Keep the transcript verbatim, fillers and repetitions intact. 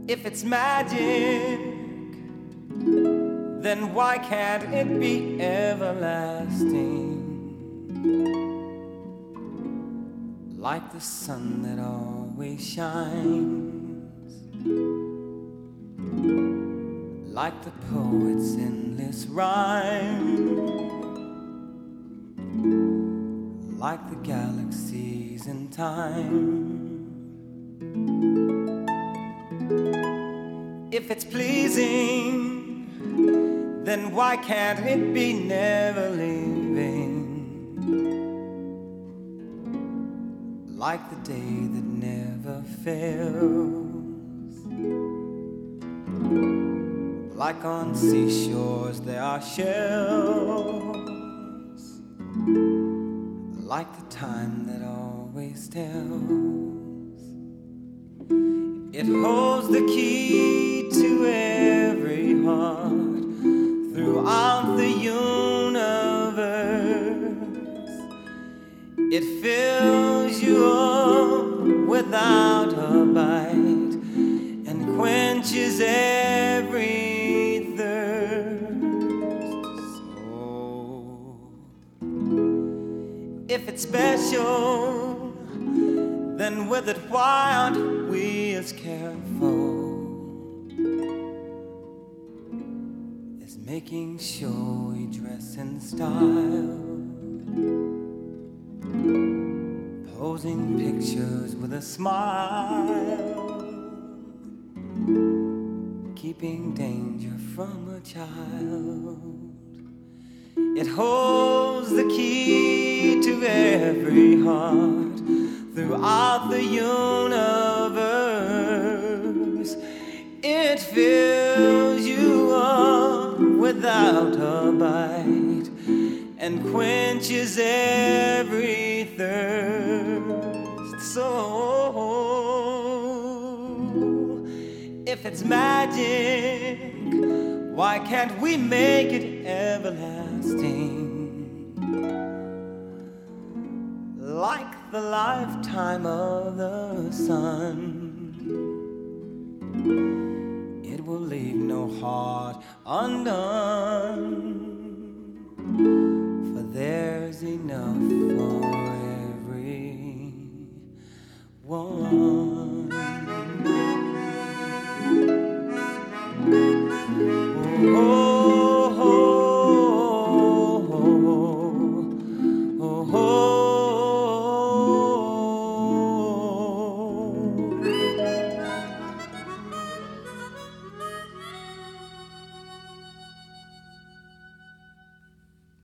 If it's magic, then why can't it be everlasting? Like the sun that always shines, like the poet's endless rhyme, like the galaxies in time. If it's pleasing, then why can't it be never leaving? Like the day that never fails, like on seashores there are shells, like the time that always tells. It holds the key to every heart throughout the universe. It fills you up without a bite and quenches every thirst. So, if it's special, then with it why aren't we as careful as making sure we dress in style, posing pictures with a smile, keeping danger from a child. It holds the key to every heart throughout the universe. It fills you up without a bite and quenches every thirst. So, if it's magic, why can't we make it everlasting? Like the lifetime of the sun, it will leave no heart undone, for there's enough for every one.